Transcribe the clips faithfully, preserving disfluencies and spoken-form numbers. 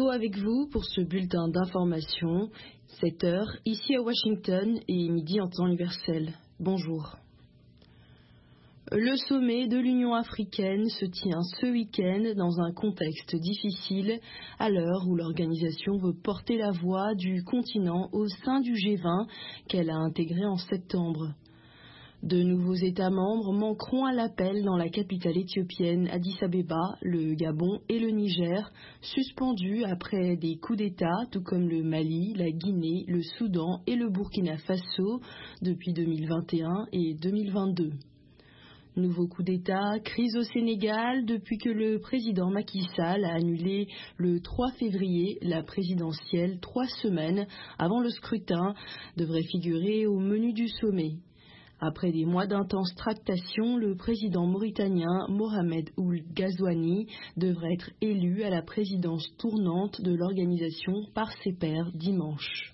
Théo avec vous pour ce bulletin d'information, sept heures, ici à Washington et midi en temps universel. Bonjour. Le sommet de l'Union africaine se tient ce week-end dans un contexte difficile, à l'heure où l'organisation veut porter la voix du continent au sein du G vingt qu'elle a intégré en septembre. De nouveaux États membres manqueront à l'appel dans la capitale éthiopienne Addis Abeba, le Gabon et le Niger, suspendus après des coups d'État, tout comme le Mali, la Guinée, le Soudan et le Burkina Faso depuis deux mille vingt et un et deux mille vingt-deux. Nouveau coup d'État, crise au Sénégal depuis que le président Macky Sall a annulé le trois février la présidentielle trois semaines avant le scrutin devrait figurer au menu du sommet. Après des mois d'intenses tractations, le président mauritanien Mohamed Ould Ghazouani devrait être élu à la présidence tournante de l'organisation par ses pairs dimanche.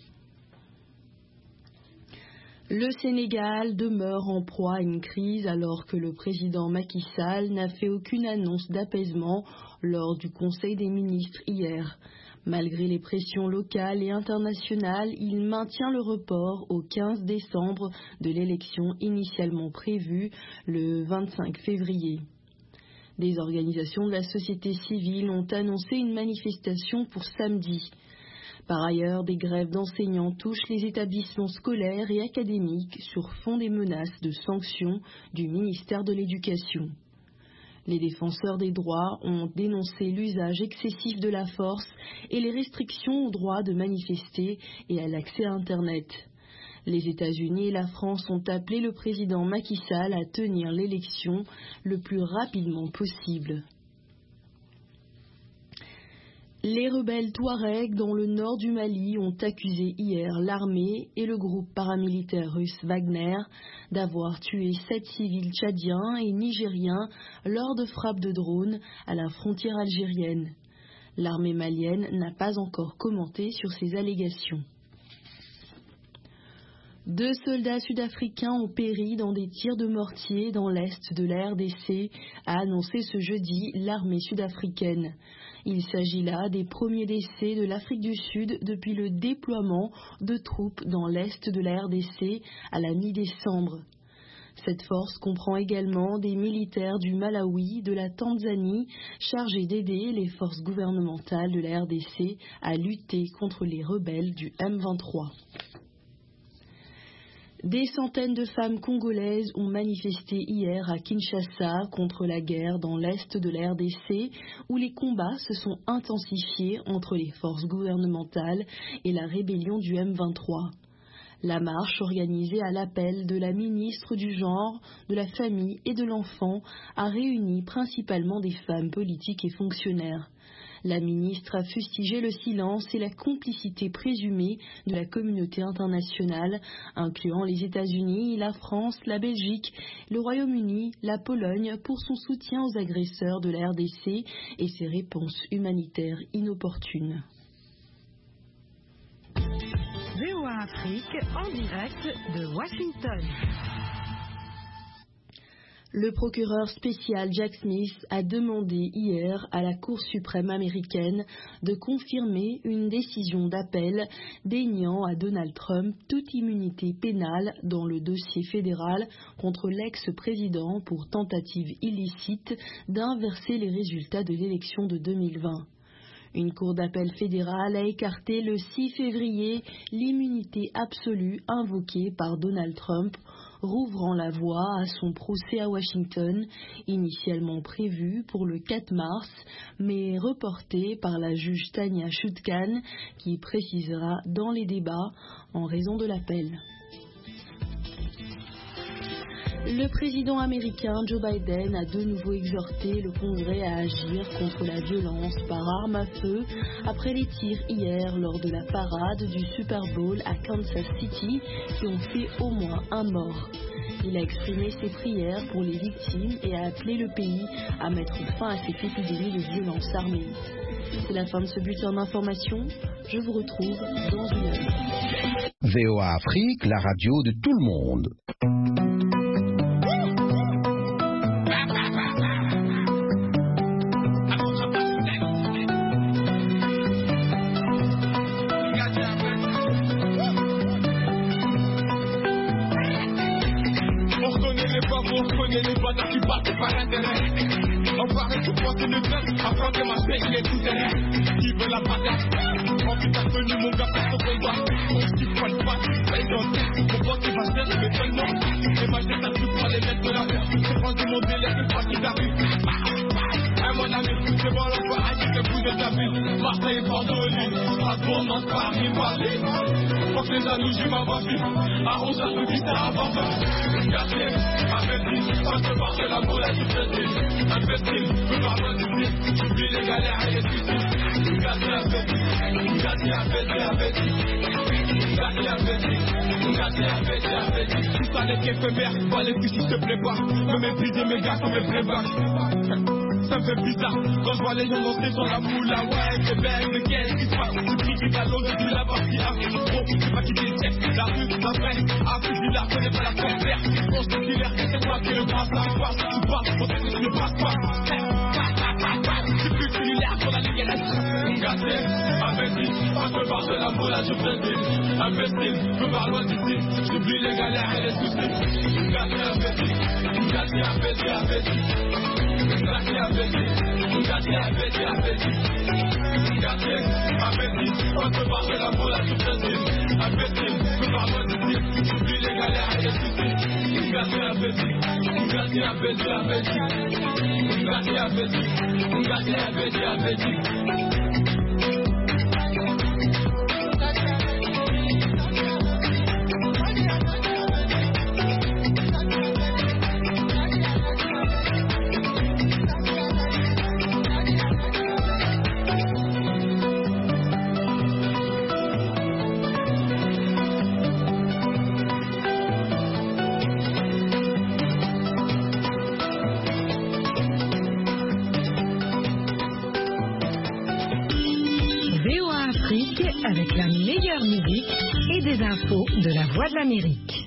Le Sénégal demeure en proie à une crise alors que le président Macky Sall n'a fait aucune annonce d'apaisement lors du Conseil des ministres hier. Malgré les pressions locales et internationales, il maintient le report au quinze décembre de l'élection initialement prévue le vingt-cinq février. Des organisations de la société civile ont annoncé une manifestation pour samedi. Par ailleurs, des grèves d'enseignants touchent les établissements scolaires et académiques sur fond des menaces de sanctions du ministère de l'Éducation. Les défenseurs des droits ont dénoncé l'usage excessif de la force et les restrictions au droit de manifester et à l'accès à Internet. Les États-Unis et la France ont appelé le président Macky Sall à tenir l'élection le plus rapidement possible. Les rebelles Touaregs dans le nord du Mali ont accusé hier l'armée et le groupe paramilitaire russe Wagner d'avoir tué sept civils tchadiens et nigériens lors de frappes de drones à la frontière algérienne. L'armée malienne n'a pas encore commenté sur ces allégations. Deux soldats sud-africains ont péri dans des tirs de mortier dans l'est de la R D C, a annoncé ce jeudi l'armée sud-africaine. Il s'agit là des premiers décès de l'Afrique du Sud depuis le déploiement de troupes dans l'est de la R D C à la mi-décembre. Cette force comprend également des militaires du Malawi, de la Tanzanie, chargés d'aider les forces gouvernementales de la R D C à lutter contre les rebelles du M vingt-trois. Des centaines de femmes congolaises ont manifesté hier à Kinshasa contre la guerre dans l'est de la R D C, où les combats se sont intensifiés entre les forces gouvernementales et la rébellion du M vingt-trois. La marche, organisée à l'appel de la ministre du Genre, de la Famille et de l'Enfant, a réuni principalement des femmes politiques et fonctionnaires. La ministre a fustigé le silence et la complicité présumée de la communauté internationale, incluant les États-Unis, la France, la Belgique, le Royaume-Uni, la Pologne, pour son soutien aux agresseurs de la R D C et ses réponses humanitaires inopportunes. V O A Afrique en direct de Washington. Le procureur spécial Jack Smith a demandé hier à la Cour suprême américaine de confirmer une décision d'appel déniant à Donald Trump toute immunité pénale dans le dossier fédéral contre l'ex-président pour tentative illicite d'inverser les résultats de l'élection de deux mille vingt. Une cour d'appel fédérale a écarté le six février l'immunité absolue invoquée par Donald Trump, rouvrant la voie à son procès à Washington, initialement prévu pour le quatre mars, mais reporté par la juge Tanya Chutkan, qui précisera dans les débats en raison de l'appel. Le président américain Joe Biden a de nouveau exhorté le Congrès à agir contre la violence par arme à feu après les tirs hier lors de la parade du Super Bowl à Kansas City qui ont fait au moins un mort. Il a exprimé ses prières pour les victimes et a appelé le pays à mettre fin à cette épidémie de violence armée. C'est la fin de ce bulletin d'information. Je vous retrouve dans une heure. V O A Afrique, la radio de tout le monde. et les bâtards qui battent par intérêt. Enfoiré, tout pense une gueule, afin que ma paix, il est tout terrain. Qui veut la bataille? Envie ta tenue, mon gars, pour ton combat. On se kiffe pas le pas, paye dans le tête. Mon boss, il va se faire, mais seulement. Et ma tête, ça ne pas les mettre de la terre. C'est pas du monde délire, c'est pas qui t'arrive. Hey, mon ami, c'est bon, l'on va agir, que vous êtes la ville. Marseille, Bordeaux, Lille, Strasbourg, Nantes, Paris, Paris. Faut que les anneaux, j'ai ma voiture. Arrosage de guitare avant de gâcher. Imbécile, pas de marcher la boule à tout jeter. Imbécile, peux pas me dire. J'oublie les galères et les soucis. Gâcher, imbécile, gâcher, imbécile, imbécile. Gâcher, imbécile, gâcher, imbécile, imbécile. Tout ça n'est qu'éphémère, pas les coups si te plaît pas. Me mépriser mes gars comme mes prévages. Ça me fait bizarre quand je vois les gens danser sur la moula. Ouais, c'est belle, mais qu'est-ce qui se passe? Tu critiques à l'eau depuis la partie A. Gros, tu vas quitter le check. La rue, la vraie, Afrique, du lard, connais pas la frontière. On se dit l'air, c'est toi qui le passe. Ça passe, tu passes, on sait que tu ne passes pas. Tu plus que l'air pour la ligue, elle est gâté. Imbécile, pas que par de la moula, je plaisir. Imbécile, peux pas loin d'ici. J'oublie les galères et les soucis. Gâté, imbécile, gâté, imbécile, imbécile. Gâté, imbécile, gâté, imbécile, imbécile. Gâté, imbécile, pas que par de la moula, je plaisir. Imbécile, peux pas loin d'ici. J'oublie les galères et les soucis. Gâté, imbécile, gâté, imbécile, imbécile. Gâté, imbécile, gâté, imbécile, imbécile. Avec la meilleure musique et des infos de la Voix de l'Amérique.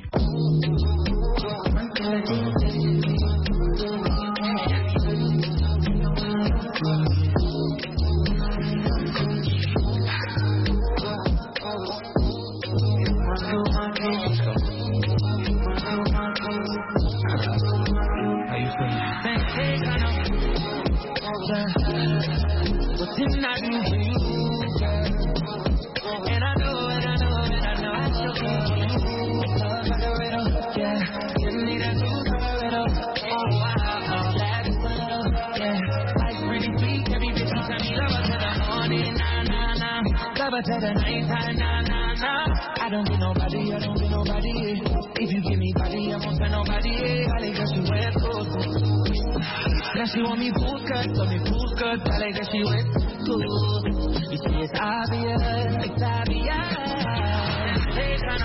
To the night time, nah, nah, nah. I don't need nobody, I don't need nobody. If you give me body, I won't tell nobody. I like that she wear clothes. Now she want me full cut, so me full cut. I like that she wear clothes. You see it's obvious, it's obvious. They kind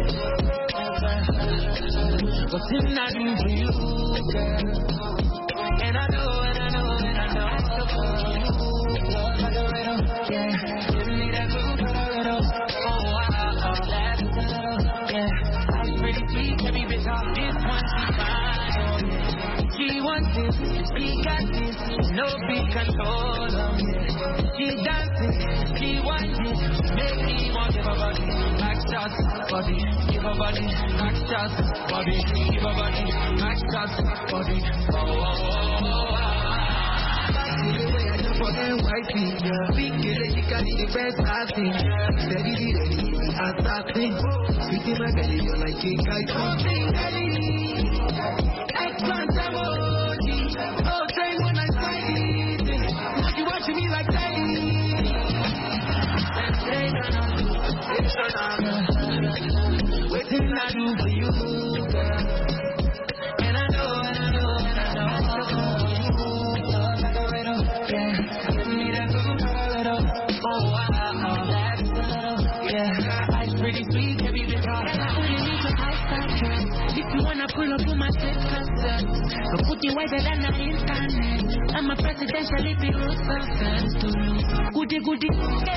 of what's in that do for you, girl. And I know, and I know, and I know I still for you. Love like a riddle, yeah. She got this, no big control of me. She dances, she wants it, make me want give her body, back shots, body, give her body, back shots, body, give her body, back shots, body. Oh, oh, oh, oh, oh. Fucking white people, big girl, she can be the best I've seen. Steady, ready, I'm stopping. Sweet in my belly, you're like cake, I something ready. Eggplant, I'm oh, train when I slide it. You watching me like that. Waiting I do for you, girl. And I know, and I know, and I know. Love like a riddle, yeah. Give me that food, riddle. Oh, wow, that's a little, yeah. Ice pretty sweet, can be bit hot. And I only need your outside dress. If you wanna pull up to my set concert, so put you wider than the internet. I'm a presidential if you root for fans to you. Goody, goody.